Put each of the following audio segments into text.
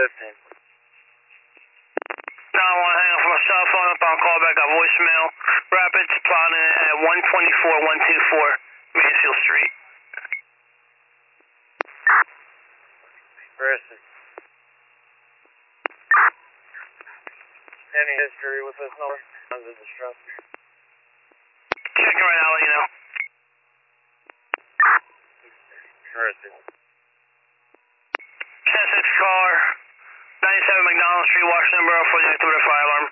15. 911, hang up from my cell phone, up on callback, got voicemail. Rapids plotting at 124-124 Mansfield Street. Where is it? Any history with this number? Under distress? Checking right now, I'll let you know. Where is it? 10-6 car, 97 McDonald Street, Washington Borough, for the activated fire alarm.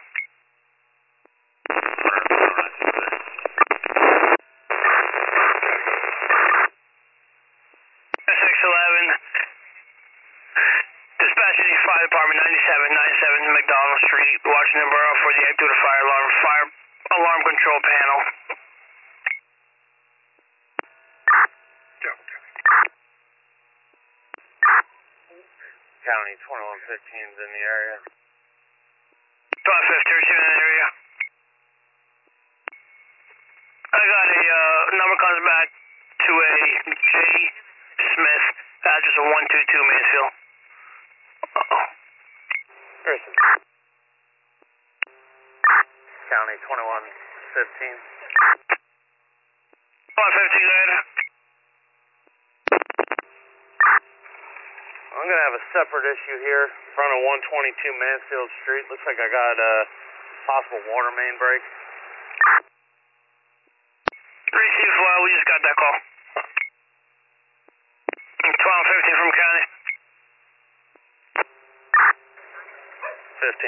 10-6-11. Dispatching the fire department, 97 McDonald Street, Washington Borough, for the activated fire alarm. Fire alarm control panel. County 2115's in the area. 550, receiving in the area. I got a number comes back to a J. Smith, address of 122 Mansfield. Uh-oh. Where is it? County 2115. 550, good. I'm going to have a separate issue here, in front of 122 Mansfield Street. Looks like I got a possible water main break. Receive, we just got that call. 1250 from county. 15.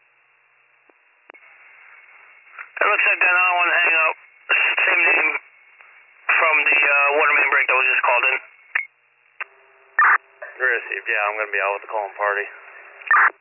It looks like that I want to hang up. Same name from the water main break that was just called in. Received, yeah, I'm going to be out with the calling party.